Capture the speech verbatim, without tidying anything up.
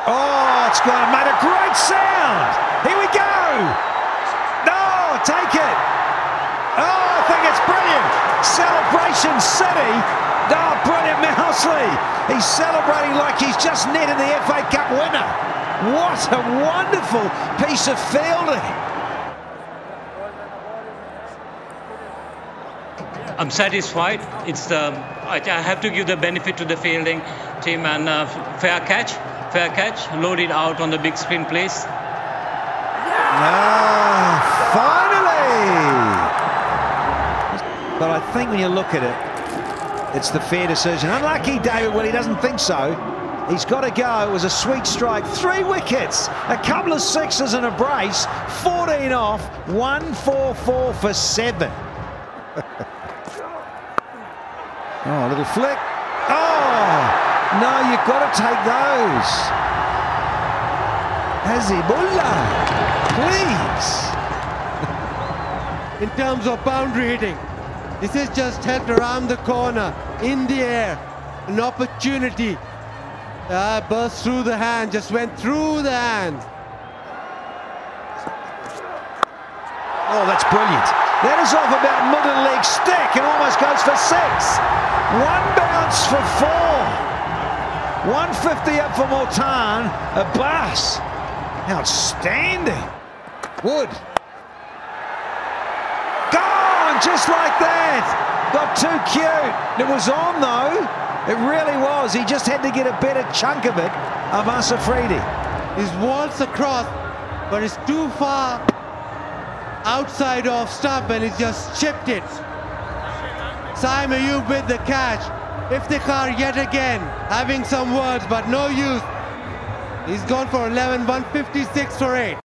Oh, it's got made a great sound. Here we go. No, take it. Oh, I think it's brilliant. Celebration City. Oh, brilliant, Mousley. He's celebrating like he's just netted the F A Cup winner. What a wonderful piece of fielding. I'm satisfied. It's the I, I have to give the benefit to the fielding team, and uh, fair catch, fair catch, loaded out on the big spin place. Ah, finally! But I think when you look at it, it's the fair decision. Unlucky David Willey doesn't think so. He's got to go. It was a sweet strike. Three wickets, a couple of sixes and a brace. fourteen off, one four four for seven. Oh, a little flick. Oh, no, you've got to take those. Hazibullah, please. In terms of boundary hitting, this is just held around the corner, in the air, an opportunity. Uh, burst through the hand, just went through the hand. Oh, that's brilliant. That is off about middle leg stick and almost goes for six. One bounce for four. one fifty up for Multan. Abbas. Outstanding. Wood. Gone just like that. Got too cute. It was on though. It really was. He just had to get a better chunk of it. Abbas Afridi. He's waltzed across, but it's too far outside off stump and he's just chipped it. Saim Ayub with the catch. Iftikhar yet again having some words, but no use. He's gone for eleven, one fifty-six for eight.